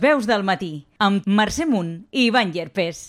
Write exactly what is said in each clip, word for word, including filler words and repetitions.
Veus del matí, amb Mercè Munt i Ivan Llerpés.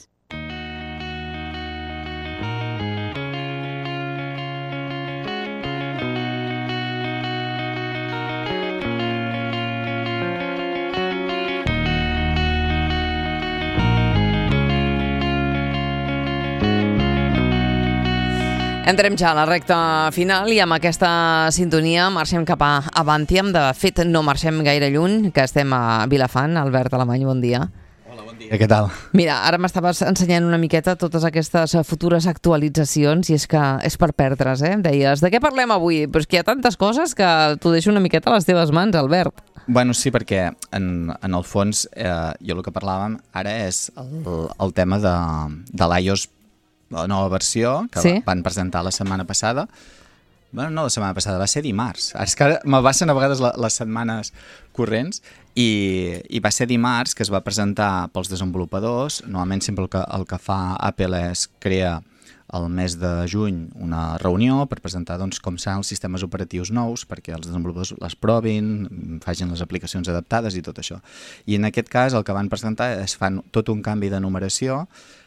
Entrem ja a la recta final i amb aquesta sintonia marxem cap a Avantium. De fet, no marxem gaire lluny, que estem a Vilafant. Albert Alemany, bon dia. Hola, bon dia. Què tal? Mira, ara m'estaves ensenyant una miqueta totes aquestes futures actualitzacions i és que és per perdre's, eh? Em deies, de què parlem avui? Però és que hi ha tantes coses que t'ho deixo una miqueta a les teves mans, Albert. Bueno, sí, perquè en, en el fons eh, jo el que parlàvem ara és el, el tema de, de l'iOS, la nova versió que sí? van presentar la setmana passada. Bueno, no la setmana passada, va ser dimarts. És que ara me passen a vegades la, les setmanes corrents i, i va ser dimarts que es va presentar pels desenvolupadors. Normalment sempre el que, el que fa Apple és crear el mes de juny una reunió per presentar doncs, com seran els sistemes operatius nous perquè els desenvolupadors les provin, facin les aplicacions adaptades i tot això. I en aquest cas el que van presentar és fan tot un canvi de numeració.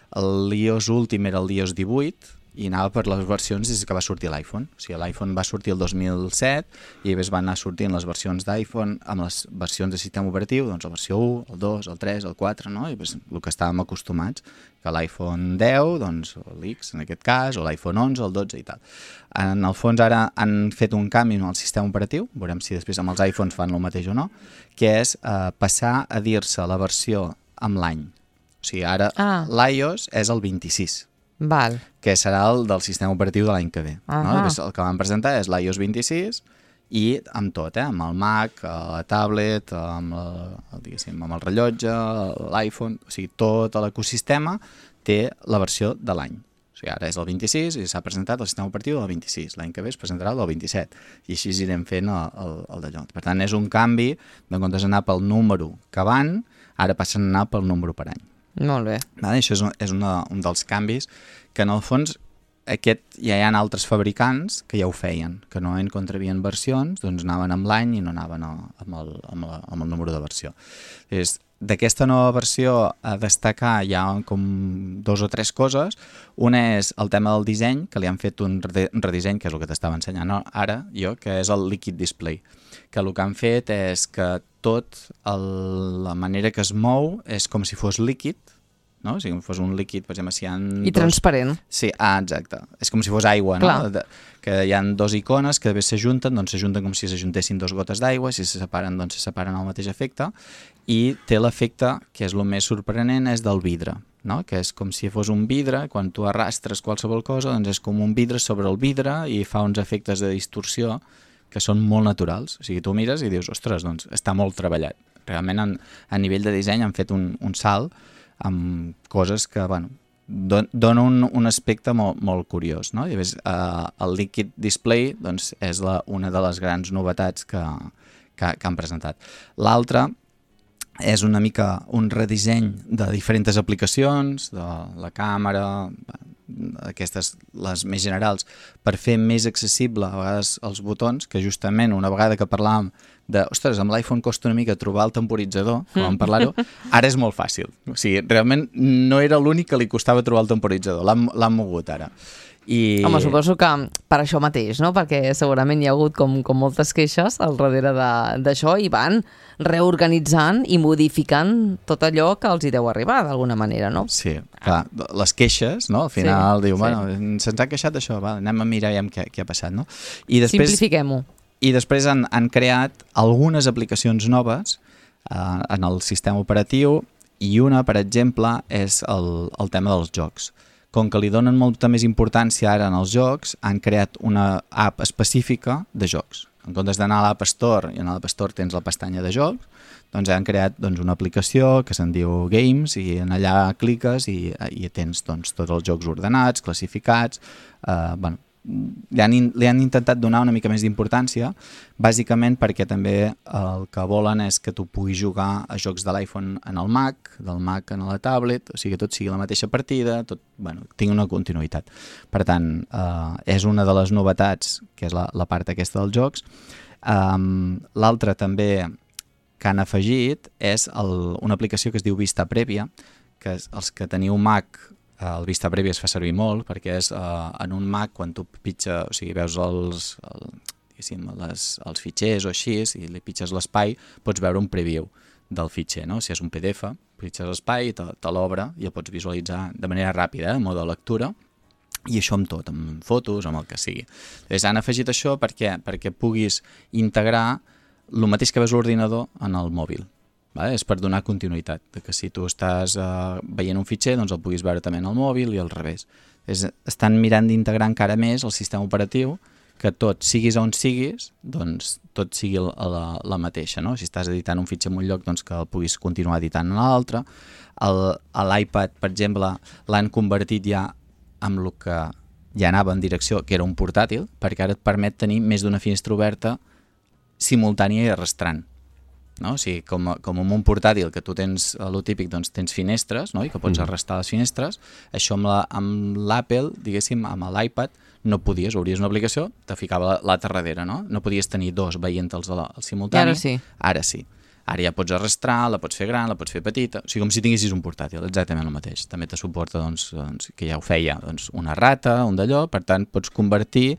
L'iOS últim era el iOS divuit i anava per les versions des que va sortir l'iPhone. O sigui, l'iPhone va sortir el dos mil set i després van anar sortint les versions d'iPhone amb les versions de sistema operatiu, doncs la versió u, el dos, el tres, el quatre, no? I després el que estàvem acostumats, que l'iPhone deu, doncs l'X en aquest cas, o l'iPhone onze, el dotze i tal. En el fons ara han fet un canvi en el sistema operatiu, veurem si després amb els iPhones fan el mateix o no, que és eh, passar a dir-se la versió amb l'any. O sigui, ara ah. l'iOS és el vint-i-sis, Val. que serà el del sistema operatiu de l'any que ve. Uh -huh. no? El que van presentar és l'iOS vint-i-sis i amb tot, eh? amb el Mac, la tablet, amb el, amb el rellotge, l'iPhone, o sigui, tot l'ecosistema té la versió de l'any. O sigui, ara és el vint-i-sis i s'ha presentat el sistema operatiu del vint-i-sis. L'any que ve es presentarà el del vint-i-set. I així irem fent el, el, el d'allò. Per tant, és un canvi, de comptes d'anar pel número que van, ara passen a anar pel número per any. Molt bé. Vale? Això és, un, és una, un dels canvis que en el fons aquest, ja hi ha altres fabricants que ja ho feien, que normalment quan trebien versions doncs anaven amb l'any i no anaven a, amb, el, amb, la, amb el número de versió. És, d'aquesta nova versió a destacar hi ha com dos o tres coses. Una és el tema del disseny, que li han fet un redisseny, que és el que t'estava ensenyant ara jo, que és el Liquid Display, que el que han fet és que tot el, la manera que es mou és com si fos líquid, no? O sigui, com si fos un líquid, per exemple, si hi ha... I dos... transparent. Sí, ah, exacte. És com si fos aigua, Clar. no? De, que hi ha dos icones que després s'ajunten, doncs s'ajunten com si s'ajuntessin dos gotes d'aigua, si se separen, doncs se separen al mateix efecte, i té l'efecte, que és el més sorprenent, és del vidre, no? Que és com si fos un vidre, quan tu arrastres qualsevol cosa, doncs és com un vidre sobre el vidre i fa uns efectes de distorsió que són molt naturals. O sigui, tu mires i dius, ostres, doncs està molt treballat. Realment, en, a nivell de disseny han fet un, un salt amb coses que, bueno, don, donen un, un aspecte molt, molt curiós, no? I llavors, eh, el Liquid Display doncs, és la, una de les grans novetats que, que, que han presentat. L'altra és una mica un redisseny de diferents aplicacions, de la càmera, aquestes, les més generals, per fer més accessible a vegades els botons, que justament una vegada que parlàvem de, ostres, amb l'iPhone costa una mica trobar el temporitzador, com vam parlar-ho, ara és molt fàcil. O sigui, realment no era l'únic que li costava trobar el temporitzador, l'han mogut ara. I... Home, suposo que per això mateix, no? Perquè segurament hi ha hagut com, com moltes queixes al darrere d'això i van reorganitzant i modificant tot allò que els hi deu arribar d'alguna manera, no? Sí, clar, les queixes, no? Al final sí, diu, sí. bueno, se'ns ha queixat d'això, va, anem a mirar ja què, què ha passat, no? I després, simplifiquem-ho. I després han, han creat algunes aplicacions noves eh, en el sistema operatiu i una, per exemple, és el, el tema dels jocs. Com que li donen molta més importància ara en els jocs, han creat una app específica de jocs. En comptes d'anar a l'App Store, i a l'App Store tens la pestanya de jocs, doncs han creat doncs, una aplicació que se'n diu Games i en allà cliques i, i tens doncs, tots els jocs ordenats, classificats, eh, bueno, li han, li han intentat donar una mica més d'importància, bàsicament perquè també el que volen és que tu puguis jugar a jocs de l'iPhone en el Mac, del Mac en la tablet, o sigui que tot sigui la mateixa partida, tot, bueno, tingui una continuïtat. Per tant, eh, és una de les novetats, que és la, la part aquesta dels jocs. Um, L'altra també que han afegit és el, una aplicació que es diu Vista Prèvia, que els que teniu Mac, el Vista Prèvia es fa servir molt, perquè és uh, en un Mac, quan tu pitja, o sigui, veus els, el, les, els fitxers o així, i li pitges l'espai, pots veure un preview del fitxer, no? Si és un P D F, pitges l'espai, te, te l'obre i el pots visualitzar de manera ràpida, eh, en mode lectura, i això amb tot, amb fotos, amb el que sigui. Llavors han afegit això perquè, perquè puguis integrar el mateix que veus a l'ordinador en el mòbil. Vale? És per donar continuïtat, de que si tu estàs uh, veient un fitxer, doncs el puguis veure també en el mòbil i al revés. És, estan mirant d'integrar encara més el sistema operatiu, que tot, siguis on siguis, doncs tot sigui la, la mateixa, no? Si estàs editant un fitxer en un lloc, doncs que el puguis continuar editant en l'altre. L'iPad, per exemple, l'han convertit ja amb el que ja anava en direcció, que era un portàtil, perquè ara et permet tenir més d'una finestra oberta simultània i arrastrant. No? O sigui, com, com en un portàtil que tu tens, el típic, doncs tens finestres, no? I que pots arrastrar les finestres, això amb, la, amb l'Apple, diguéssim, amb l'iPad, no podies, obries una aplicació, te ficava l'altra darrere, no? No podies tenir dos veient-los al simultani. I ara sí. Ara sí. Ara ja pots arrastrar, la pots fer gran, la pots fer petita, o sigui, com si tinguessis un portàtil, exactament el mateix. També te suporta, doncs, doncs que ja ho feia, doncs, una rata, un d'allò, per tant, pots convertir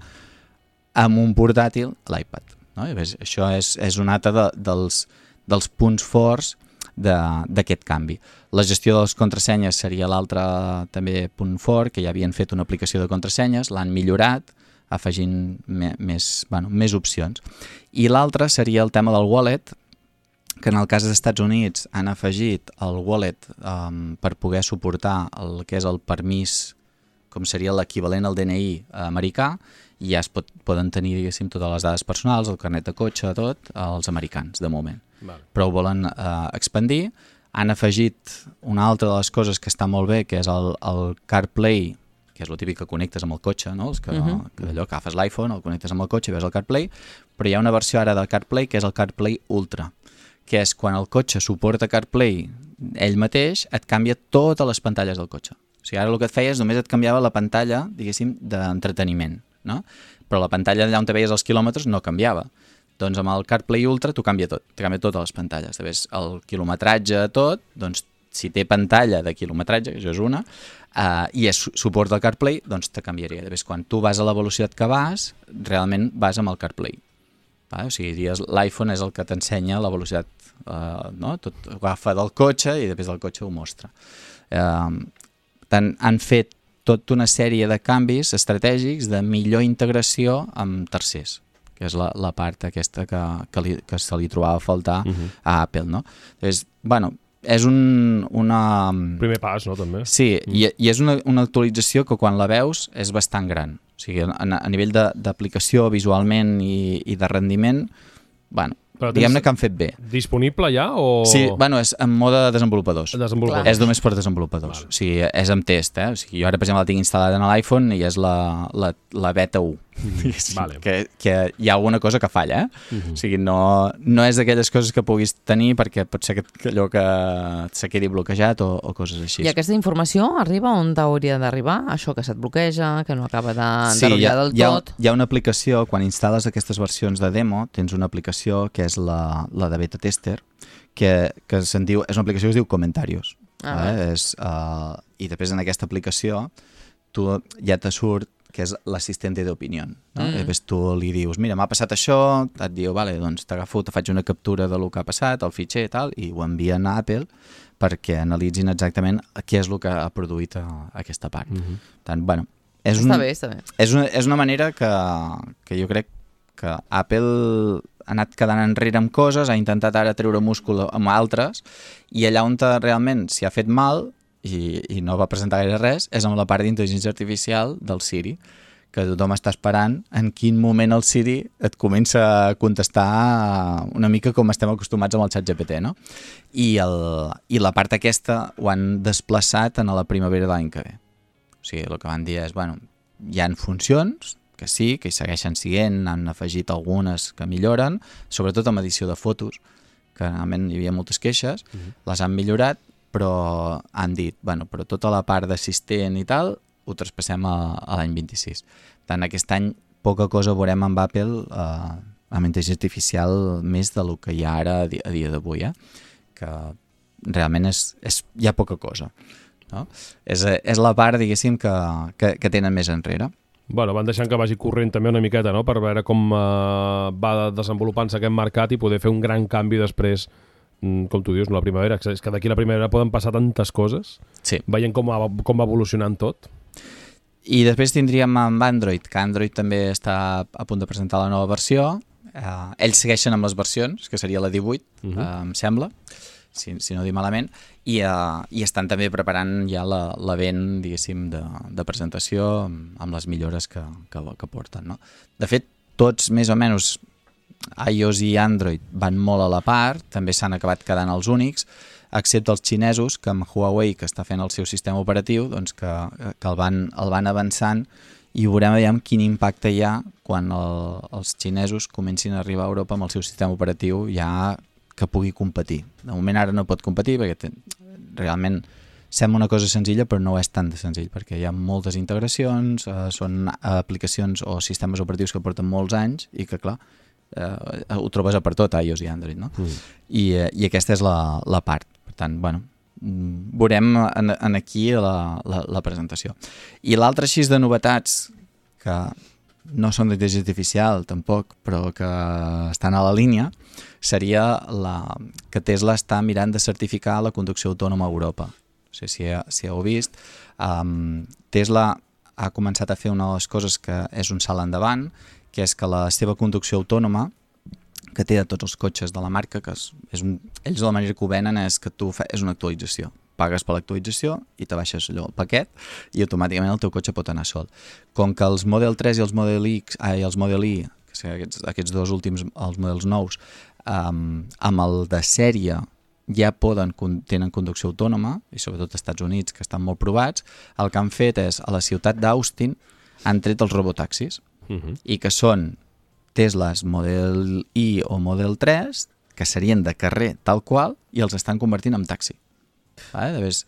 en un portàtil l'iPad. No? I ves, això és, és un altre de, dels, dels punts forts d'aquest canvi. La gestió de les contrasenyes seria l'altre també punt fort, que ja havien fet una aplicació de contrasenyes, l'han millorat, afegint me, més, bueno, més opcions. I l'altre seria el tema del wallet, que en el cas dels Estats Units han afegit el wallet um, per poder suportar el que és el permís, com seria l'equivalent al D N I americà, i ja es pot, poden tenir, diguéssim, totes les dades personals, el carnet de cotxe, tot, els americans, de moment. Vale. Però ho volen eh, expandir. Han afegit una altra de les coses que està molt bé, que és el, el CarPlay, que és el típic que connectes amb el cotxe, no? Els que, uh-huh. que d'allò que agafes l'iPhone, el connectes amb el cotxe i veus el CarPlay, però hi ha una versió ara del CarPlay que és el CarPlay Ultra, que és quan el cotxe suporta CarPlay ell mateix, et canvia totes les pantalles del cotxe. O sigui, ara el que et feia és només et canviava la pantalla, diguéssim, d'entreteniment, no? Però la pantalla allà on te veies els quilòmetres no canviava. Doncs amb el CarPlay Ultra tu canvia tot, te canvia totes les pantalles. Ves el quilometratge, tot, doncs si té pantalla de quilometratge, que això és una, uh, i és suport del CarPlay, doncs te canviaria. Ves, quan tu vas a la velocitat que vas, realment vas amb el CarPlay. Va? O sigui, l'iPhone és el que t'ensenya la velocitat, uh, no? Tot ho agafa del cotxe i després del cotxe ho mostra. Uh, tant, han fet tota una sèrie de canvis estratègics de millor integració amb tercers, que és la, la part aquesta que, que, li, que se li trobava a faltar uh-huh. a Apple, no? Llavors, bueno, és un, una... primer pas, no, també? Sí, mm. i, i és una, una actualització que quan la veus és bastant gran. O sigui, a, a nivell d'aplicació visualment i, i de rendiment, bueno, diguem-ne que han fet bé. Disponible ja o...? Sí, bueno, és en mode de desenvolupadors. desenvolupadors. És només per desenvolupadors. Vale. O sigui, és amb test, eh? O sigui, jo ara, per exemple, la tinc instal·lada en l'iPhone i és la, la, la beta u. Mm, vale. que, que hi ha alguna cosa que falla, eh? Uh-huh. O sigui, no, no és d'aquelles coses que puguis tenir perquè pot ser que, que allò que se quedi bloquejat o, o coses així. I aquesta informació arriba on hauria d'arribar? Això que se't bloqueja, que no acaba de, sí, de rotllar del hi ha, tot? Hi ha una aplicació, quan instal·les aquestes versions de demo, tens una aplicació que és la, la de beta tester, que, que se'n diu, és una aplicació que es diu Comentarios. Ah. Eh? És, uh, I després en aquesta aplicació tu ja te surt que és l'assistente d'opinió. No? Mm. I després tu li dius, mira, m'ha passat això, et diu, vale, doncs t'agafo, te faig una captura del que ha passat, el fitxer i tal, i ho envien a Apple perquè analitzin exactament què és el que ha produït a, a aquesta part. Mm-hmm. Tant, bueno, és, està un, bé, està bé. És, una, és una manera que, que jo crec que Apple ha anat quedant enrere amb coses, ha intentat ara treure múscul amb altres, i allà on realment s'hi ha fet mal, I, i no va presentar gaire res, és amb la part d'intel·ligència artificial del Siri, que tothom està esperant en quin moment el Siri et comença a contestar una mica com estem acostumats amb el ChatGPT, no? I, el, i la part aquesta ho han desplaçat a la primavera de l'any que ve. O sigui, el que van dir és, bueno, hi ha funcions, que sí, que hi segueixen siguent, han afegit algunes que milloren, sobretot amb edició de fotos, que realment hi havia moltes queixes, uh-huh. les han millorat, però han dit, bueno, però tota la part d'assistent i tal ho traspassem a, a l'any vint-i-sis. Tant aquest any poca cosa veurem amb Apple eh, amb intel·ligència artificial més del que hi ha ara a dia, a dia d'avui, eh? Que realment és, és, hi ha poca cosa. No? És, és la part, diguéssim, que, que, que tenen més enrere. Bueno, van deixant que vagi corrent també una miqueta, no?, per veure com uh, va desenvolupant-se aquest mercat i poder fer un gran canvi després, mm, com tu dius, no, la primavera. És que d'aquí la primavera poden passar tantes coses, sí. Veient com va, com va evolucionant tot. I després tindríem amb Android, que Android també està a punt de presentar la nova versió. Uh, ells segueixen amb les versions, que seria la divuit, uh -huh. uh, em sembla, si, si no dic malament, i, uh, i estan també preparant ja l'event, diguéssim, de, de presentació amb, amb les millores que, que, que porten. No? De fet, tots més o menys iOS i Android van molt a la part, també s'han acabat quedant els únics, excepte els xinesos, que amb Huawei, que està fent el seu sistema operatiu, doncs que, que el, van, el van avançant, i veurem aviam quin impacte hi ha quan el, els xinesos comencin a arribar a Europa amb el seu sistema operatiu ja que pugui competir. De moment ara no pot competir perquè té, realment sembla una cosa senzilla però no és tan de senzill perquè hi ha moltes integracions, eh, són aplicacions o sistemes operatius que porten molts anys i que clar, eh, ho trobes a per tot, iOS i Android, no? Mm. I, eh, I aquesta és la, la part. Per tant, bueno, veurem en, en aquí la, la, la presentació. I l'altre així de novetats que no són d'intel·ligència artificial tampoc, però que estan a la línia, seria la, que Tesla està mirant de certificar la conducció autònoma a Europa. No sé si, si heu vist. Um, Tesla ha començat a fer una de les coses que és un salt endavant, que és que la seva conducció autònoma, que té de tots els cotxes de la marca, que és, és un, ells la manera que ho venen és que tu fa, és una actualització. Pagues per l'actualització i te baixes allò, el paquet, i automàticament el teu cotxe pot anar sol. Com que els Model tres i els Model X, ai, els Model I, que són aquests, aquests dos últims, els models nous, um, amb el de sèrie ja poden, tenen conducció autònoma, i sobretot als Estats Units, que estan molt provats, el que han fet és, a la ciutat d'Austin, han tret els robotaxis, uh-huh. i que són Teslas Model I o Model tres, que serien de carrer tal qual, i els estan convertint en taxi. Vale? Llavors,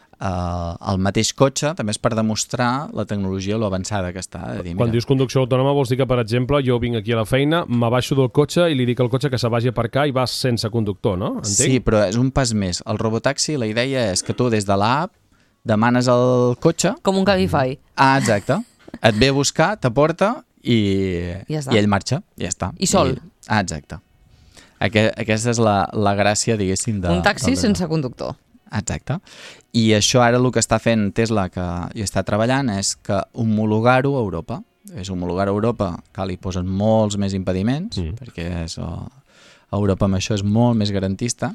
uh, el mateix cotxe també és per demostrar la tecnologia o l'avançada que està. De dir, Quan mira, dius conducció autònoma vols dir que, per exemple, jo vinc aquí a la feina, m'abaixo del cotxe i li dic al cotxe que se vagi a aparcar i vas sense conductor, no? Entenc? Sí, però és un pas més. El robotaxi, la idea és que tu des de l'app demanes el cotxe... Com un Cabify. Ah, exacte. Et ve a buscar, t'aporta i, ja i ell marxa. Ja està. I sol. I, ah, exacte. Aquest, aquesta és la, la gràcia, diguéssim, de... Un taxi de, sense conductor. Exacte. I això ara el que està fent Tesla, que hi està treballant, és que homologar-ho a Europa. És homologar a Europa, que li posen molts més impediments, mm. perquè és, a Europa amb això és molt més garantista,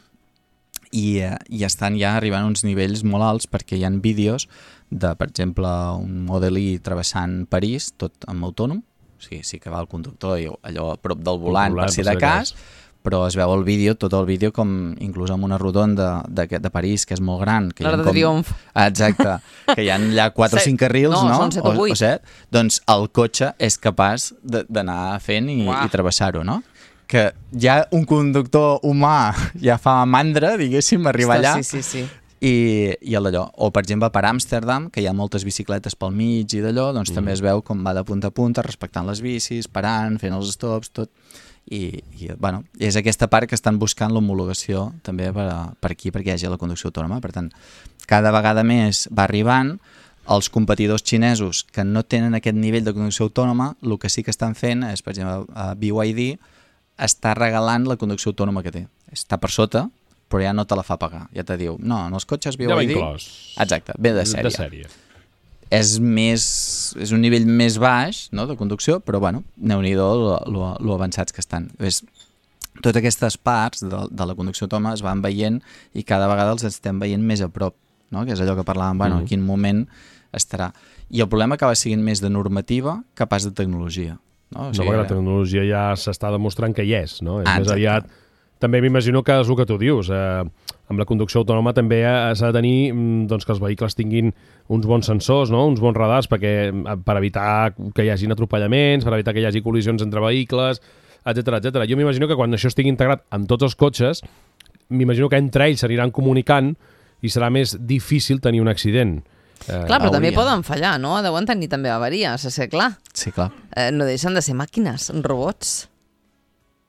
i, i estan ja arribant a uns nivells molt alts perquè hi ha vídeos de, per exemple, un Model I travessant París, tot amb autònom, o sigui, sí que va el conductor i allò a prop del volant, volant per si de cas, però es veu el vídeo, tot el vídeo, com inclús amb una rotonda de, de París, que és molt gran. L'Arc de Triomf. Exacte, que hi ha allà quatre o cinc carrils, no? No, són set o vuit. O, o set. Doncs el cotxe és capaç d'anar fent i, i travessar-ho, no? Que ja un conductor humà ja fa mandra, diguéssim, arribar allà. Sí, sí, sí. I, i d'allò. O, per exemple, per Amsterdam, que hi ha moltes bicicletes pel mig i d'allò, doncs mm. també es veu com va de punta a punta, respectant les bicis, parant, fent els stops, tot. I, i bueno, és aquesta part que estan buscant l'homologació també per, per aquí, perquè hi hagi la conducció autònoma. Per tant, cada vegada més va arribant. Els competidors xinesos que no tenen aquest nivell de conducció autònoma, el que sí que estan fent és, per exemple, B Y D està regalant la conducció autònoma que té. Està per sota, però ja no te la fa pagar. Ja te diu, no, en els cotxes B Y D... Ja va inclòs. Exacte, ve de sèrie. De sèrie. És, més, és un nivell més baix, no?, de conducció, però bueno, Déu-n'hi-do lo, lo, lo avançats que estan. Ves, totes aquestes parts de, de la conducció autònoma es van veient i cada vegada els estem veient més a prop, no? Que és allò que parlàvem, bueno, mm. en quin moment estarà. I el problema acaba sent més de normativa que pas de tecnologia. No, o sigui, no, perquè la tecnologia ja s'està demostrant que hi és, no? És ah, més aviat... També m'imagino que és el que tu dius. Eh, amb la conducció autònoma també s'ha de tenir doncs, que els vehicles tinguin uns bons sensors, no? Uns bons radars perquè, per evitar que hi hagin atropellaments, per evitar que hi hagi col·lisions entre vehicles, etcètera, etcètera. Jo m'imagino que quan això estigui integrat amb tots els cotxes, m'imagino que entre ells s'aniran comunicant i serà més difícil tenir un accident. Eh, clar, però també poden fallar, no? Deuen tenir també avaries, és clar. Sí, clar. Eh, no deixen de ser màquines, robots.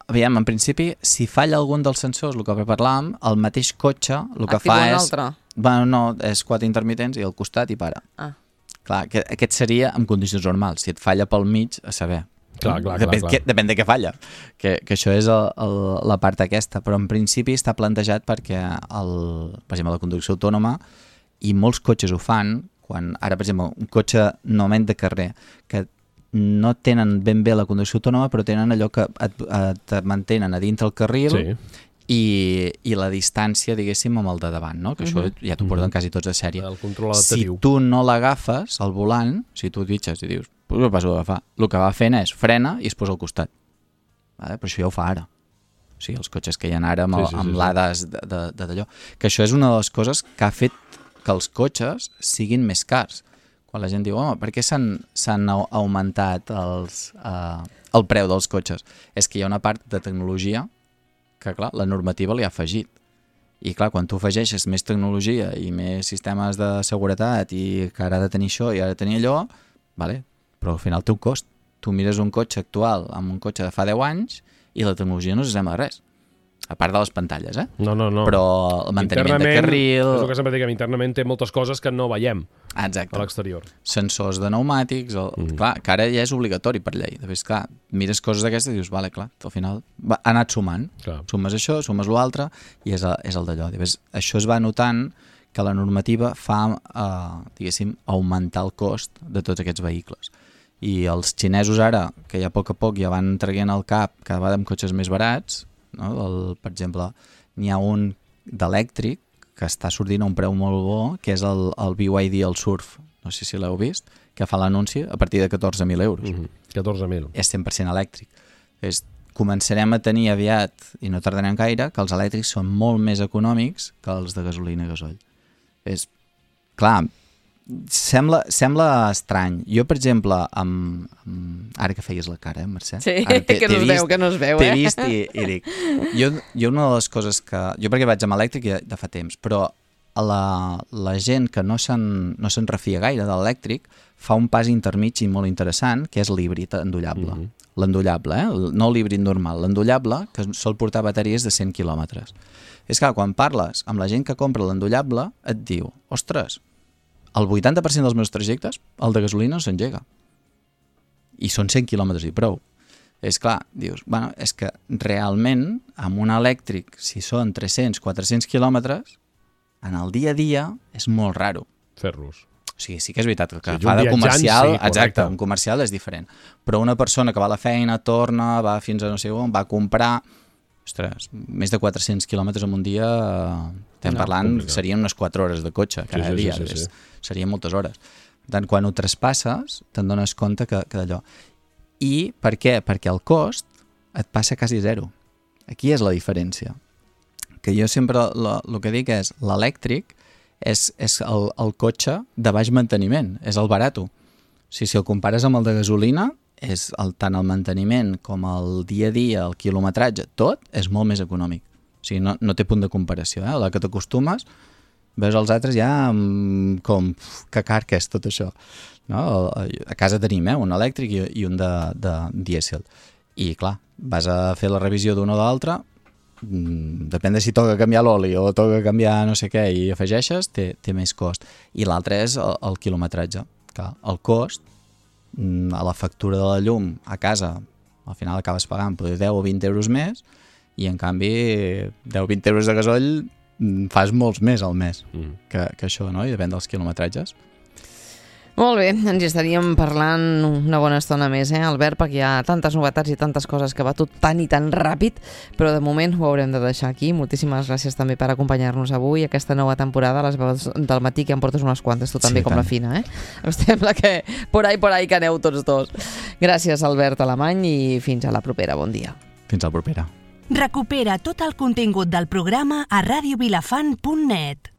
aviam, en principi, si falla algun dels sensors, el que parlàvem, el mateix cotxe el que Activa fa un és... altre. Bueno, no, és quatre intermitents i al costat i para. Ah. Clar, que, aquest seria en condicions normals. Si et falla pel mig, a saber. Clar, clar, depèn, clar, clar. Que, depèn de què falla, que, que això és el, el, la part aquesta, però en principi està plantejat perquè, el, per exemple, la conducció autònoma, i molts cotxes ho fan, quan ara, per exemple, un cotxe normalment de carrer, que no tenen ben bé la conducció autònoma, però tenen allò que et, et mantenen a dintre el carril, Sí. i, i la distància, diguéssim, amb el de davant, no? Que això Uh-huh. ja t'ho porten quasi tots de sèrie. El control Si adaptatiu. tu no l'agafes, al volant, si tu et ditxes i dius, pues ho passo a agafar, el que va fent és frena i es posa al costat. Vale? Però això ja ho fa ara. O sigui, els cotxes que hi ha ara amb, Sí, sí, sí, sí, amb sí, l'A D A S de, de, de d'allò. Que això és una de les coses que ha fet que els cotxes siguin més cars. Quan la gent diu, home, per què s'han s'han au- augmentat els, eh, el preu dels cotxes? És que hi ha una part de tecnologia que, clar, la normativa li ha afegit. I, clar, quan tu afegeixes més tecnologia i més sistemes de seguretat i que ara ha de tenir això i ara ha de tenir allò, vale, però al final té un cost. Tu mires un cotxe actual amb un cotxe de fa deu anys i la tecnologia no s'assembla a res. A part de les pantalles, eh? No, no, no. Però el manteniment de carril... És el que sempre diguem, internament té moltes coses que no veiem Ah, exacte. a l'exterior. Sensors de pneumàtics, el, mm. clar, que ara ja és obligatori per llei. De fet, clar, mires coses d'aquestes i dius, vale, clar, al final va, ha anat sumant. Clar. Sumes això, sumes l'altre i és, el, és el d'allò. De fet, això es va notant que la normativa fa, eh, diguéssim, augmentar el cost de tots aquests vehicles. I els xinesos ara, que ja a poc a poc ja van traient al cap cada vegada amb cotxes més barats, no? El, per exemple, n'hi ha un d'elèctric que està sortint a un preu molt bo, que és el, el B Y D, el Surf, no sé si l'heu vist, que fa l'anunci a partir de catorze mil euros. Mm -hmm. catorze mil. És cent per cent elèctric. És, començarem a tenir aviat, i no tardarem gaire, que els elèctrics són molt més econòmics que els de gasolina i gasoll. És, clar, sembla, sembla estrany. Jo, per exemple, amb, amb... ara que feies la cara, eh, Mercè? Sí, Ara t'he- que no t'he es veu, vist- que no es veu, T'he eh? vist i, i dic... Jo, jo una de les coses que... Jo perquè vaig amb elèctric ja de fa temps, però la, la gent que no se'n no se'n refia gaire de l'elèctric fa un pas intermig i molt interessant, que és l'híbrid endollable. Mhm. L'endollable, eh? No l'híbrid normal, l'endollable, que sol portar bateries de cent quilòmetres. És que quan parles amb la gent que compra l'endollable, et diu, ostres, el vuitanta per cent dels meus trajectes, el de gasolina no s'engega. I són cent quilòmetres i prou. És clar, dius, bueno, és que realment, amb un elèctric, si són tres-cents, quatre-cents quilòmetres, en el dia a dia és molt raro. Fer-los. O sigui, sí que és veritat que Sí, fa un de viatjant, comercial, sí, correcte. exacte, un comercial és diferent. Però una persona que va a la feina, torna, va fins a no sé on, va a comprar... Ostres, més de quatre-cents quilòmetres en un dia, eh, estem No, parlant, complicat. serien unes quatre hores de cotxe cada sí, sí, dia. sí, sí, sí. És- Serien moltes hores. Per tant, quan ho traspasses, te'n dones compte que, que d'allò... I per què? Perquè el cost et passa quasi zero. Aquí és la diferència. Que jo sempre el que dic és l'elèctric és, és el, el cotxe de baix manteniment, és el barato. O sigui, si el compares amb el de gasolina, és el, tant el manteniment com el dia a dia, el quilometratge, tot és molt més econòmic. O sigui, no, no té punt de comparació. Eh? A la que t'acostumes, veus els altres ja mm, com, uf, que car que és tot això. No? A casa tenim eh? un elèctric i, i un de, de dièsel. I clar, vas a fer la revisió d'un o de l'altre, mm, depèn de si toca canviar l'oli o toca canviar no sé què i afegeixes, té, té més cost. I l'altre és el, el quilometratge. Clar, el cost, mm, a la factura de la llum a casa, al final acabes pagant potser deu o vint euros més i en canvi deu o vint euros de gasoll mm, fas molts més al mes Mm. que, que això, no? I depèn dels quilometratges. Molt bé, ens hi estaríem parlant una bona estona més, eh, Albert, perquè hi ha tantes novetats i tantes coses que va tot tan i tan ràpid, però de moment ho haurem de deixar aquí. Moltíssimes gràcies també per acompanyar-nos avui, aquesta nova temporada, les veus del matí, que en portes unes quantes, tu també, Sí, com tant. la Fina, eh? Em sembla que por ahí, por ahí que aneu tots dos. Gràcies, Albert Alemany, i fins a la propera. Bon dia. Fins al propera. Recupera tot el contingut del programa a radio vilafant punt net.